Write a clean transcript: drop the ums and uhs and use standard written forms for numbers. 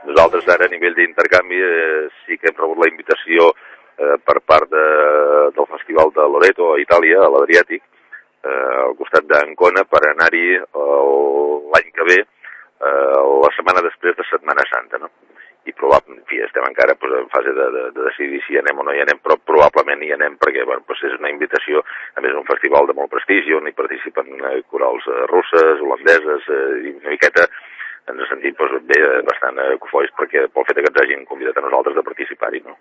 Nosaltres ara a nivell d'intercanvi sí que hem rebut la invitació per part del Festival de Loreto a Itàlia, a l'Adriàtic, al costat d'Ancona, per anar-hi l'any que ve, la setmana després de Setmana Santa, no? I probablement, en fi, estem encara en fase de decidir si hi anem o no hi anem, però probablement hi anem perquè és una invitació, a més un festival de molt prestigi, on hi participen corals russes, holandeses, i una miqueta ens sentim bé, bastant cofois pel fet que ens hagin convidat a nosaltres de participar-hi, no?